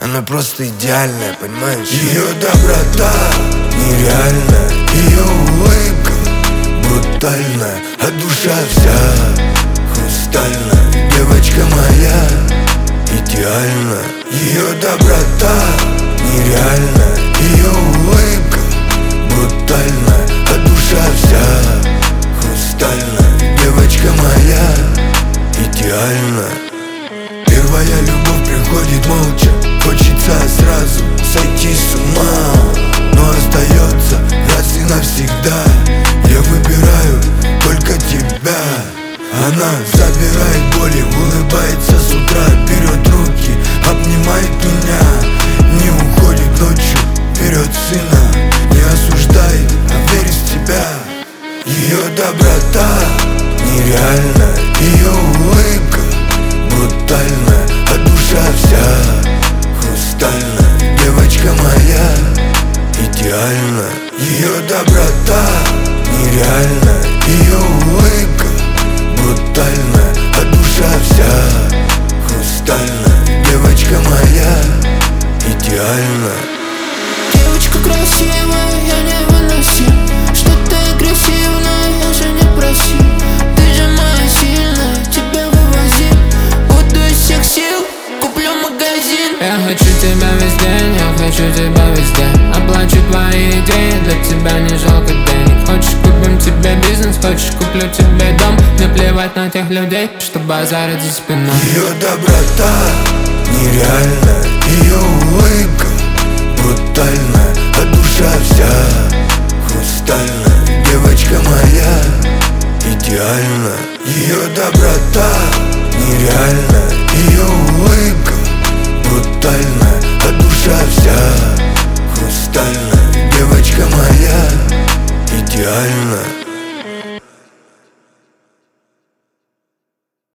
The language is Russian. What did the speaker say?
Она просто идеальная, понимаешь? Ее доброта нереальная, ее улыбка брутальная, а душа вся хрустальная. Девочка моя идеальна. Ее доброта нереальная, ее улыбка брутальная, а душа вся хрустальная. Девочка моя идеальна. Первая любовь приходит молча, хочется сразу сойти с ума, но остается раз и навсегда. Я выбираю только тебя. Она забирает боли, улыбается с утра, берет руки, обнимает меня, не уходит ночью вперед сына. Не осуждай, а верь в тебя. Ее доброта нереальная, ее улыбка брутальная, а душа вся хрустальная. Девочка моя идеальна. Ее доброта нереальная, ее улыбка брутальная, а душа вся хрустальная. Девочка моя идеальна. Девочка красивая, я не выносим, что ты агрессивная, я же не просил. Ты же моя сильная, тебя вывозим. Буду из всех сил, куплю магазин. Я хочу тебя весь день, я хочу тебя везде. Оплачу твои идеи, для тебя не жалко денег. Хочешь, купим тебе бизнес, хочешь, куплю тебе дом. Мне плевать на тех людей, что базарят за спиной. Ее доброта нереальная, ее улыбка брутальная, а душа вся хрустальная. Девочка моя идеальна. Ее доброта нереальная, ее улыбка брутальная, а душа вся хрустальная. Девочка моя идеальна.